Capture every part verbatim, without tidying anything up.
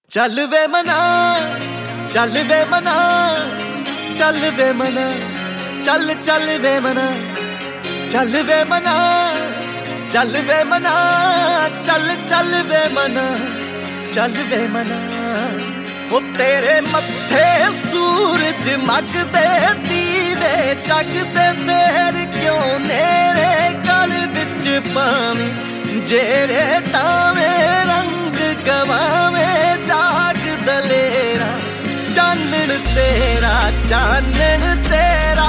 ਚੱਲ ਵੇ ਮਨਾ ਚੱਲ ਵੇ ਮਨਾ ਚੱਲ ਵੇ ਮਨਾ ਚੱਲ ਚੱਲ ਵੇ ਮਨਾ ਚੱਲ ਵੇ ਮਨਾ ਚੱਲ ਵੇ ਮਨਾ ਚੱਲ ਚੱਲ ਵੇ ਮਨਾ ਚੱਲ ਵੇ ਮਨਾ ਉਹ ਤੇਰੇ ਮੱਥੇ ਸੂਰਜ ਮੱਗਦੇ ਦੀਵੇ ਜਗਦੇ ਫੇਰ ਕਿਉਂ ਨੇਰੇ ਗਲ ਵਿੱਚ ਪਾਵੇਂ ਜਿਹੜੇ ਟਾਵੇਂ ਰੰਗ ਗਵਾਵੇਂ ਜਾਗ ਦਲੇਰਾ ਚਾਨਣ ਤੇਰਾ ਚਾਨਣ ਤੇਰਾ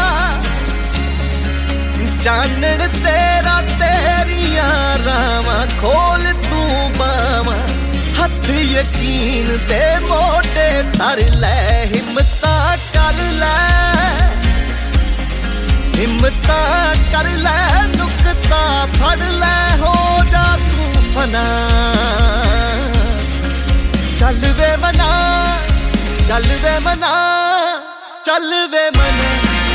ਚਾਨਣ ਤੇਰਾ ਤੇਰੀਆਂ ਰਾਵਾਂ ਖੋਲ ਤੂੰ ਬਾਵਾਂ ਹੱਥ ਯਕੀਨ ਤੇ ਮੋਢੇ ਧਰ ਲੈ ਹਿੰਮਤਾਂ ਕਰ ਲੈ ਹਿੰਮਤਾਂ ਕਰ ਲੈ ਨੁਕਤਾ ਫੜ ਲੈ ਹੋ ਜਾ ਤੂੰ ਫਨਾ ਚੱਲ ਵੇ ਮਨਾ ਚੱਲ ਵੇ ਮਨਾ ਚੱਲ ਵੇ ਮਨਾ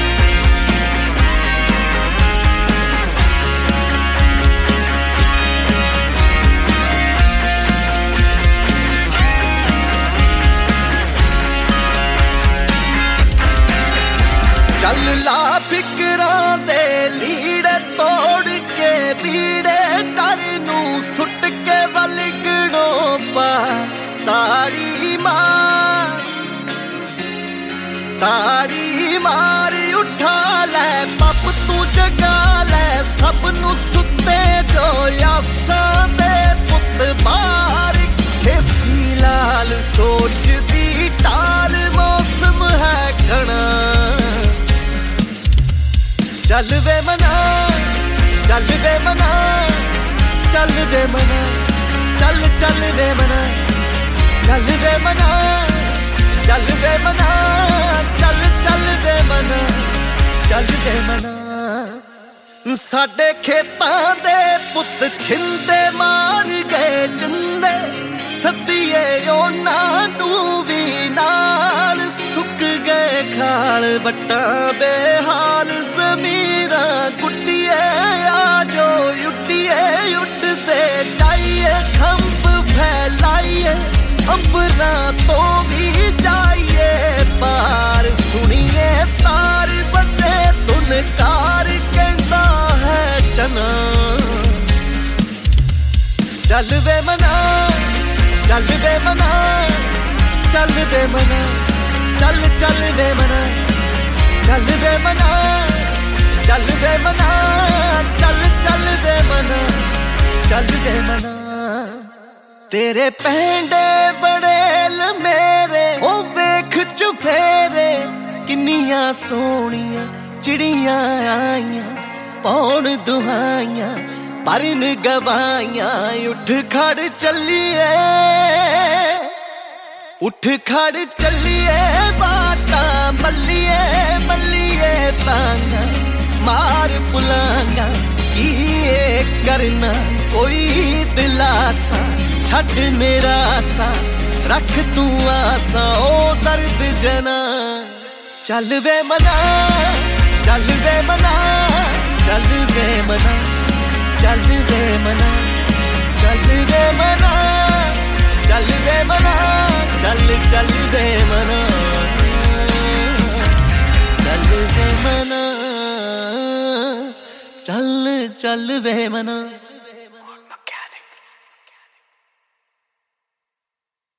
ਚੱਲ ਲਾ ਫਿਕਰਾਂ ਦੇ ਲੀੜੇ ਤੋੜ ਕੇ ਬੀੜੇ ਕਰ ਨੂੰ ਸੁੱਟ ਕੇ ਵਲਗਣੋਂ ਪਾ ਤਾੜੀ ਮਾਰ ਤਾੜੀ ਮਾਰ ਉਠਾ ਲੈ ਪੱਪ ਤੂੰ ਜਗਾ ਲੈ ਸਭ ਨੂੰ ਸੁੱਤੇ ਜੋ ਆਸਾਂ ਦੇ ਪੁੱਤ ਬਾਹਰ ਖੇਸੀ ਲਾਲ ਸੋਚਦੀ ਟਾਲ ਮੌਸਮ ਹੈ ਕਣਾ ਚੱਲ ਵੇ ਮਨਾ ਚੱਲ ਵੇ ਮਨਾ ਚੱਲ ਵੇ ਮਨਾ ਚੱਲ ਚੱਲ ਵੇ ਮਨਾ ਚੱਲ ਵੇ ਮਨਾ ਚੱਲ ਵੇ ਮਨਾ ਚੱਲ ਚੱਲ ਵੇ ਮਨਾ ਚੱਲ ਵੇ ਮਨਾ ਸਾਡੇ ਖੇਤਾਂ ਦੇ ਪੁੱਤ ਛਿੰਦੇ ਮਾਰ ਗਏ ਜਿੰਦੇ ਸੱਦੀਏ ਉਹਨਾਂ ਨੂੰ ਵੀ ਨਾਲ ਸੁੱਕ ਗਏ ਖਾਲ ਵੱਟਾਂ ਬੇਹਾਲ ਜ਼ਮੀਰਾਂ ਗੁੱਡੀਏ ਆ ਜੋ ਉੱਡੀਏ ਉੱਡਦੇ ਜਾਈਏ ਖੰਭ ਫੈਲਾਈਏ ਅੰਬਰਾਂ ਤੋਂ ਵੀ ਜਾਈਏ ਪਾਰ ਸੁਣੀਏ ਤਾਰ ਬੱਜੇ ਧੁਨਕਾਰ ਕਹਿੰਦਾ ਹੈ ਚਨਾ ਚੱਲ ਵੇ ਮਨਾ ਚੱਲ ਵੇ ਮਨਾ ਚੱਲ ਵੇ ਮਨਾ ਚੱਲ ਚੱਲ ਵੇ ਮਨਾ ਚੱਲ ਵੇ ਮਨਾ ਚੱਲ ਵੇ ਮਨਾ ਚੱਲ ਚੱਲ ਵੇ ਮਨਾ ਚੱਲ ਵੇ ਮਨਾ ਤੇਰੇ ਪੈਂਡੇ ਬੜੇਲ ਮੇਰੇ ਉਹ ਵੇਖ ਚੁਫੇਰੇ ਕਿੰਨੀਆਂ ਸੋਹਣੀਆਂ ਚਿੜੀਆਂ ਆਈਆਂ ਪੌਣ ਦੁਹਾਈਆਂ ਪਰਨ ਗਵਾਈਆਂ ਉੱਠ ਖੜ ਚੱਲੀਏ ਉੱਠ ਖੜ ਚੱਲੀਏ ਬਾਟਾਂ ਮੱਲੀਏ ਮੱਲੀਏ ਤਾਂਗਾ ਮਾਰ ਪੁਲਾਂਗਾ ਕੀ ਕਰਨਾ ਕੋਈ ਦਿਲਾਸਾ ਛੱਡ ਨਿਰਾਸਾ ਰੱਖ ਤੂੰ ਆਸਾ ਉਹ ਦਰਦ ਜਨਾ ਚੱਲ ਵੇ ਮਨਾ ਚੱਲ ਵੇ ਮਨਾ ਚੱਲ ਵੇ ਮਨਾ ਚੱਲ ਵੇ ਮਨਾ ਚੱਲ ਵੇ ਮਨਾ ਚੱਲ ਵੇ ਮਨਾ ਚੱਲ ਚੱਲ ਵੇ ਮਨਾ ਚੱਲ ਵੇ ਮਨਾ ਚੱਲ ਚੱਲ ਵੇ ਮਨਾ